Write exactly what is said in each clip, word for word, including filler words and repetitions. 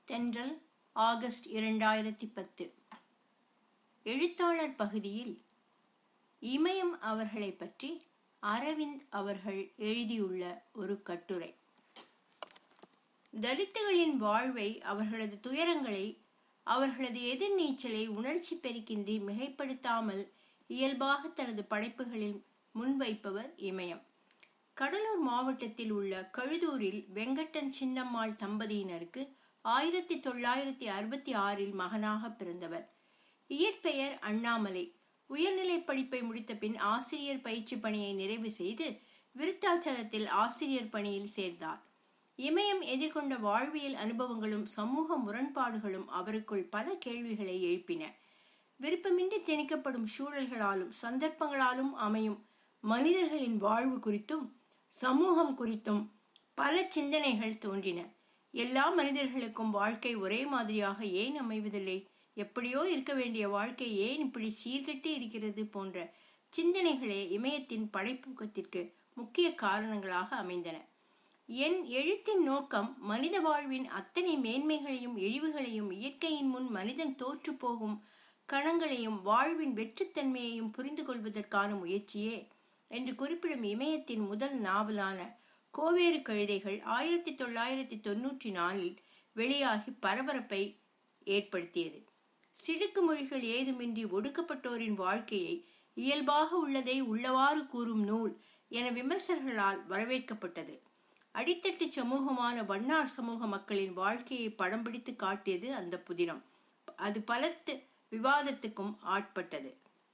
தென்றல் ஆகஸ்ட் இரண்டாயிரத்தி பத்து. எழுத்தாளர் பகுதியில் இமயம் அவர்களை பற்றி அரவிந்த் அவர்கள் எழுதியுள்ள ஒரு கட்டுரை. தலித்துகளின் வாழ்வை, அவர்களது துயரங்களை, அவர்களது எதிர்நீச்சலை உணர்ச்சி பெருக்கின்றி மிகைப்படுத்தாமல் இயல்பாக தனது படைப்புகளில் முன்வைப்பவர் இமயம். கடலூர் மாவட்டத்தில் உள்ள கழுதூரில் வெங்கட்டன் சின்னம்மாள் தம்பதியினருக்கு ஆயிரத்தி தொள்ளாயிரத்தி அறுபத்தி ஆறில் மகனாக பிறந்தவர். இயற்பெயர் அண்ணாமலை. உயர்நிலை படிப்பை முடித்த பின் ஆசிரியர் பயிற்சி பணியை நிறைவு செய்து விருத்தாச்சலத்தில் ஆசிரியர் பணியில் சேர்ந்தார். இமயம் எதிர்கொண்ட வாழ்வியல் அனுபவங்களும் சமூக முரண்பாடுகளும் அவருக்குள் பல கேள்விகளை எழுப்பின. விருப்பமின்றி திணிக்கப்படும் சூழல்களாலும் சந்தர்ப்பங்களாலும் அமையும் மனிதர்களின் வாழ்வு குறித்தும் சமூகம் குறித்தும் பல சிந்தனைகள் தோன்றின. எல்லா மனிதர்களுக்கும் வாழ்க்கை ஒரே மாதிரியாக ஏன் அமைவதில்லை? எப்படியோ இருக்க வேண்டிய வாழ்க்கை ஏன் இப்படி சீர்கட்டி இருக்கிறது? போன்ற சிந்தனைகளே இமயத்தின் படைப்பூக்கத்திற்கு முக்கிய காரணங்களாக அமைந்தன. என் எழுத்தின் நோக்கம் மனித வாழ்வின் அத்தனை மேன்மைகளையும் இழிவுகளையும், இயற்கையின் முன் மனிதன் தோற்று போகும் கணங்களையும் வாழ்வின் வெற்றுத்தன்மையையும் புரிந்து கொள்வதற்கான முயற்சியே என்று குறிப்பிடும் இமயத்தின் முதல் நாவலான கோவேறு கழுதைகள் ஆயிரத்தி தொள்ளாயிரத்தி தொன்னூற்றி நாலில் வெளியாகி பரபரப்பை ஏற்படுத்தியது. சிடுக்கு மொழிகள் ஏதுமின்றி ஒடுக்கப்பட்டோரின் வாழ்க்கையை இயல்பாக உள்ளதை உள்ளவாறு கூறும் நூல் என விமர்சகர்களால் வரவேற்கப்பட்டது. அடித்தட்டு சமூகமான வண்ணார் சமூக மக்களின் வாழ்க்கையை படம் பிடித்து காட்டியது அந்த புதினம். அது பலத்து விவாதத்துக்கும் ஆட்பட்டது.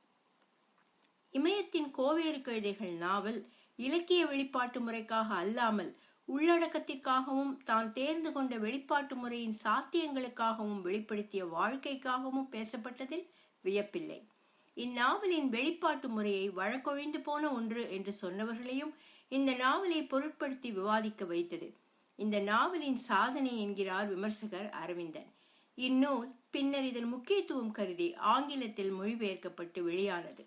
இமயத்தின் கோவேறு கழுதைகள் நாவல் இலக்கிய வெளிப்பாட்டு முறைக்காக அல்லாமல் உள்ளடக்கத்திற்காகவும் தான் தேர்ந்து கொண்ட வெளிப்பாட்டு முறையின் சாத்தியங்களுக்காகவும் வெளிப்படுத்திய வாழ்க்கைக்காகவும் பேசப்பட்டதில் வியப்பில்லை. இந்நாவலின் வெளிப்பாட்டு முறையை வழக்கொழிந்து போன ஒன்று என்று சொன்னவர்களையும் இந்த நாவலை பொருட்படுத்தி விவாதிக்க வைத்தது. இந்த நாவலின் சாதனை என்கிறார் விமர்சகர் அரவிந்தன். இந்நூல் பின்னர் இதன் முக்கியத்துவம் கருதி ஆங்கிலத்தில் மொழிபெயர்க்கப்பட்டு வெளியானது.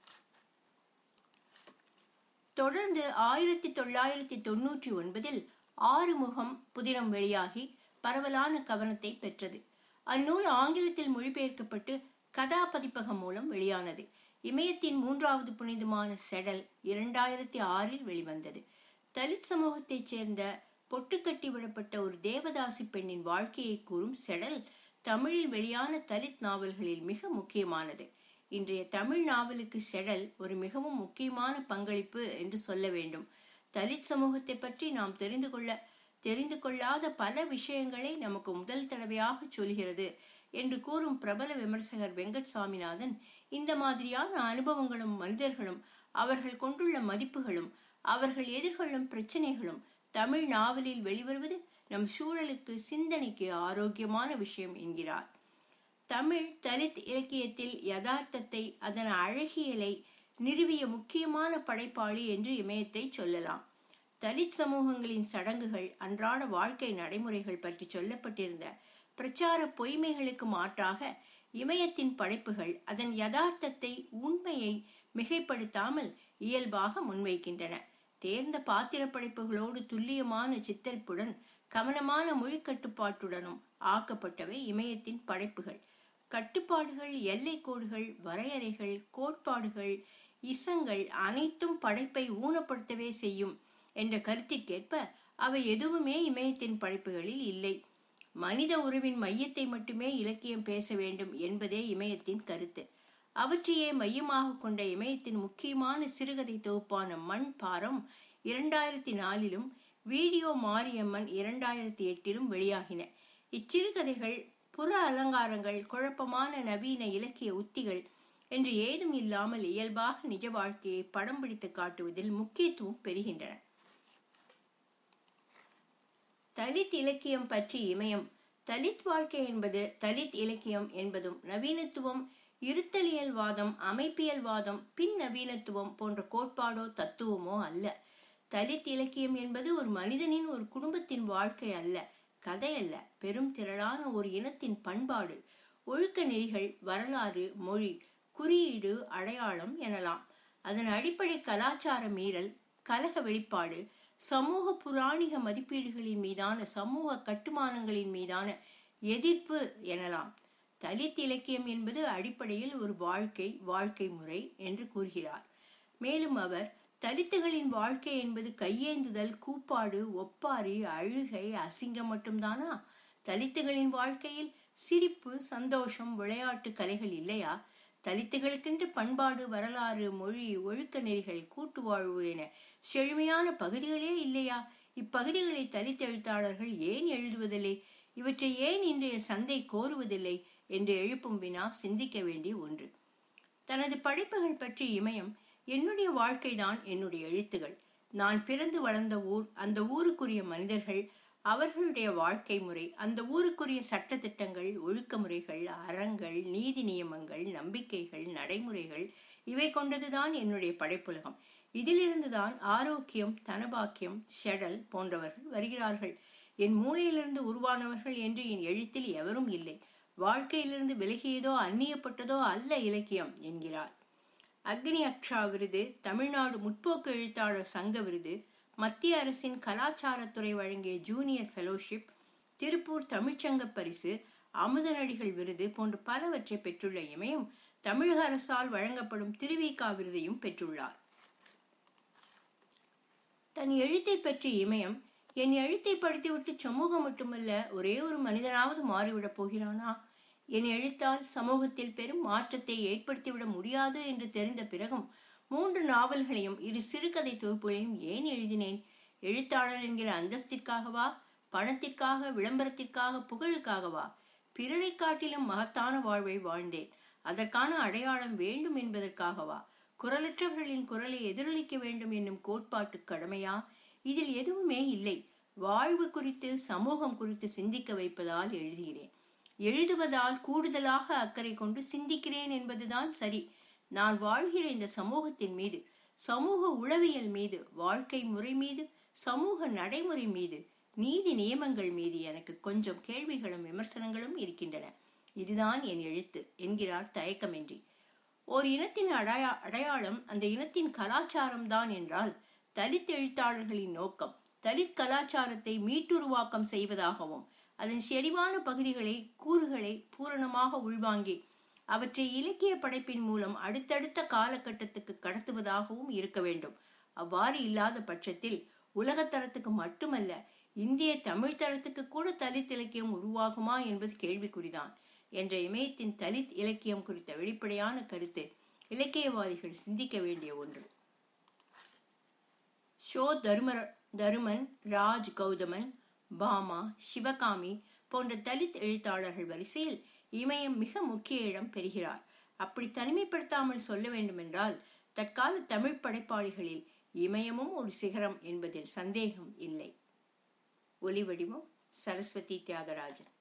தொடர்ந்து ஆயிரத்தி தொள்ளாயிரத்தி தொன்னூற்றி ஒன்பதில் ஆறுமுகம் புதினம் வெளியாகி பரவலான கவனத்தை பெற்றது. அந்நூல் ஆங்கிலத்தில் மொழிபெயர்க்கப்பட்டு கதா பதிப்பகம் மூலம் வெளியானது. இமயத்தின் மூன்றாவது புனிதமான செடல் இரண்டாயிரத்தி ஆறில் வெளிவந்தது. தலித் சமூகத்தைச் சேர்ந்த பொட்டுக்கட்டி விடப்பட்ட ஒரு தேவதாசி பெண்ணின் வாழ்க்கையை கூறும் செடல் தமிழில் வெளியான தலித் நாவல்களில் மிக முக்கியமானது. இன்றைய தமிழ் நாவலுக்கு செடல் ஒரு மிகவும் முக்கியமான பங்களிப்பு என்று சொல்ல வேண்டும். தலித் சமூகத்தை பற்றி நாம் தெரிந்து கொள்ள தெரிந்து கொள்ளாத பல விஷயங்களை நமக்கு முதல் தடவையாக சொல்கிறது என்று கூறும் பிரபல விமர்சகர் வெங்கட் சாமிநாதன், இந்த மாதிரியான அனுபவங்களும் மனிதர்களும் அவர்கள் கொண்டுள்ள மதிப்புகளும் அவர்கள் எதிர்கொள்ளும் பிரச்சனைகளும் தமிழ் நாவலில் வெளிவருவது நம் சூழலுக்கு சிந்தனைக்கு ஆரோக்கியமான விஷயம் என்கிறார். தமிழ் தலித் இலக்கியத்தில் யதார்த்தத்தை, அதன் அழகியலை நிறுவிய முக்கியமான படைப்பாளி என்று இமயத்தை சொல்லலாம். தலித் சமூகங்களின் சடங்குகள், அன்றாட வாழ்க்கை நடைமுறைகள் பற்றி சொல்லப்பட்டிருந்த பிரச்சார பொய்மைகளுக்கு மாற்றாக இமயத்தின் படைப்புகள் அதன் யதார்த்தத்தை, உண்மையை மிகைப்படுத்தாமல் இயல்பாக முன்வைக்கின்றன. தேர்ந்த பாத்திர படைப்புகளோடு துல்லியமான சித்தரிப்புடன் கவனமான மொழி கட்டுப்பாட்டுடனும் ஆக்கப்பட்டவை இமயத்தின் படைப்புகள். கட்டுப்பாடுகள், எல்லை கோடுகள், வரையறைகள், கோட்பாடுகள், இசங்கள் அனைத்தும் படைப்பை ஊனப்படுத்தவே செய்யும் என்ற கருத்திற்கேற்ப அவை எதுவுமே இமயத்தின் படைப்புகளில் இல்லை. மனித உறவின் மையத்தை மட்டுமே இலக்கியம் பேச வேண்டும் என்பதே இமயத்தின் கருத்து. அவற்றையே மையமாக கொண்ட இமயத்தின் முக்கியமான சிறுகதை தொகுப்பான மண் பாரம் இரண்டாயிரத்தி நாலிலும் வீடியோ மாரியம்மன் இரண்டாயிரத்தி எட்டிலும் வெளியாகின. இச்சிறுகதைகள் புற அலங்காரங்கள், குழப்பமான நவீன இலக்கிய உத்திகள் என்று ஏதும் இல்லாமல் இயல்பாக நிஜ வாழ்க்கையை படம் பிடித்து காட்டுவதில் முக்கியத்துவம் பெறுகின்றன. தலித் இலக்கியம் பற்றி இமயம், தலித் வாழ்க்கை என்பது தலித் இலக்கியம் என்பதும் நவீனத்துவம், இருத்தலியல்வாதம், அமைப்பியல்வாதம், பின் நவீனத்துவம் போன்ற கோட்பாடோ தத்துவமோ அல்ல. தலித் இலக்கியம் என்பது ஒரு மனிதனின், ஒரு குடும்பத்தின் வாழ்க்கை அல்ல, கதை அல்ல, பெரும் திரளான ஒரு இனத்தின் பண்பாடு, ஒழுக்க நெறிகள், வரலாறு, மொழி, குறியீடு, அடையாளம் எனலாம். அதன் அடிப்படை கலாச்சார மீறல், கலக வெளிப்பாடு, சமூக புராணிக மதிப்பீடுகளின் மீதான, சமூக கட்டுமானங்களின் மீதான எதிர்ப்பு எனலாம். தலித் இலக்கியம் என்பது அடிப்படையில் ஒரு வாழ்க்கை வாழ்க்கை முறை என்று கூறுகிறார். மேலும் அவர், தலித்துகளின் வாழ்க்கை என்பது கையேந்துதல், கூப்பாடு, ஒப்பாரி, அழுகை, அசிங்கம் மட்டும்தானா? தலித்துகளின் வாழ்க்கையில் சிரிப்பு, சந்தோஷம், விளையாட்டு, கலைகள் இல்லையா? தலித்துகளுக்கென்று பண்பாடு, வரலாறு, மொழி, ஒழுக்க நெறிகள், கூட்டு வாழ்வு என செழுமையான பகுதிகளே இல்லையா? இப்பகுதிகளை தலித் எழுத்தாளர்கள் ஏன் எழுதுவதில்லை? இவற்றை ஏன் இன்றைய சந்தை கோருவதில்லை என்று எழுப்பும் வினா சிந்திக்க வேண்டிய ஒன்று. தனது படைப்புகள் பற்றி இமயம், என்னுடைய வாழ்க்கைதான் என்னுடைய எழுத்துகள். நான் பிறந்து வளர்ந்த ஊர், அந்த ஊருக்குரிய மனிதர்கள், அவர்களுடைய வாழ்க்கை முறை, அந்த ஊருக்குரிய சட்ட திட்டங்கள், ஒழுக்க முறைகள், அறங்கள், நீதி நியமங்கள், நம்பிக்கைகள், நடைமுறைகள், இவை கொண்டதுதான் என்னுடைய படைப்புலகம். இதிலிருந்துதான் ஆரோக்கியம், தனபாக்கியம், ஷெடல் போன்றவர்கள் வருகிறார்கள். என் மூளையிலிருந்து உருவானவர்கள் என்று என் எழுத்தில் எவரும் இல்லை. வாழ்க்கையிலிருந்து விலகியதோ அந்நியப்பட்டதோ அல்ல இலக்கியம் என்கிறார். அக்னி அக்ஷா விருது, தமிழ்நாடு முற்போக்கு எழுத்தாளர் சங்க விருது, மத்திய அரசின் கலாச்சாரத்துறை வழங்கிய ஜூனியர் ஃபெலோஷிப், திருப்பூர் தமிழ்ச்சங்க பரிசு, அமுதனடிகள் விருது போன்ற பலவற்றை பெற்றுள்ள இமயம் தமிழக அரசால் வழங்கப்படும் திருவிகா விருதையும் பெற்றுள்ளார். தன் எழுத்தை பற்றி இமயம், என் எழுத்தை படித்துவிட்டு சமூகம் மட்டுமல்ல, ஒரே ஒரு மனிதனாவது மாறிவிடப் போகிறானா? என் எழுத்தால் சமூகத்தில் பெரும் மாற்றத்தை ஏற்படுத்திவிட முடியாது என்று தெரிந்த பிறகும் மூன்று நாவல்களையும் இரு சிறுகதை தொகுப்புகளையும் ஏன் எழுதினேன்? எழுத்தாளர் என்கிற அந்தஸ்திற்காகவா? பணத்திற்காக, விளம்பரத்திற்காக, புகழுக்காகவா? பிறரை காட்டிலும் மகத்தான வாழ்வை வாழ்ந்தேன். அதற்கான அடையாளம் வேண்டும் என்பதற்காகவா? குரலற்றவர்களின் குரலை எதிரொலிக்க வேண்டும் என்னும் கோட்பாட்டு கடமையா? இதில் எதுவுமே இல்லை. வாழ்வு குறித்து, சமூகம் குறித்து சிந்திக்க வைப்பதால் எழுதுகிறேன். எழுதுவதால் கூடுதலாக அக்கறை கொண்டு சிந்திக்கிறேன் என்பதுதான் சரி. நான் வாழ்கிற இந்த சமூகத்தின் மீது, சமூக உளவியல் மீது, வாழ்க்கை முறை மீது, சமூக நடைமுறை மீது, நீதி நியமங்கள் மீது எனக்கு கொஞ்சம் கேள்விகளும் விமர்சனங்களும் இருக்கின்றன. இதுதான் என் எழுத்து என்கிறார் தயக்கமின்றி. ஓர் இனத்தின் அடையா அடையாளம் அந்த இனத்தின் கலாச்சாரம் தான் என்றால், தலித் எழுத்தாளர்களின் நோக்கம் தலித் கலாச்சாரத்தை மீட்டுருவாக்கம் செய்வதாகவும், அதன் செறிவான பகுதிகளை, கூறுகளை பூரணமாக உள்வாங்கி அவற்றை இலக்கிய படைப்பின் மூலம் அடுத்தடுத்த காலகட்டத்துக்கு கடத்துவதாகவும் இருக்க வேண்டும். அவ்வாறு இல்லாத பட்சத்தில் உலகத்தரத்துக்கு மட்டுமல்ல, இந்திய தமிழ் தரத்துக்கு கூட தலித் இலக்கியம் உருவாகுமா என்பது கேள்விக்குறிதான் என்ற இமயத்தின் தலித் இலக்கியம் குறித்த வெளிப்படையான கருத்து இலக்கியவாதிகள் சிந்திக்க வேண்டிய ஒன்று. ஷோ தரும தருமன், ராஜ் கௌதமன், பாமா, சிவகாமி போன்ற தலித் எழுத்தாளர்கள் வரிசையில் இமயம் மிக முக்கிய இடம் பெறுகிறார். அப்படி தனிமைப்படுத்தாமல் சொல்ல வேண்டுமென்றால், தற்கால தமிழ் படைப்பாளிகளில் இமயமும் ஒரு சிகரம் என்பதில் சந்தேகம் இல்லை. ஒலி வடிவம் சரஸ்வதி தியாகராஜன்.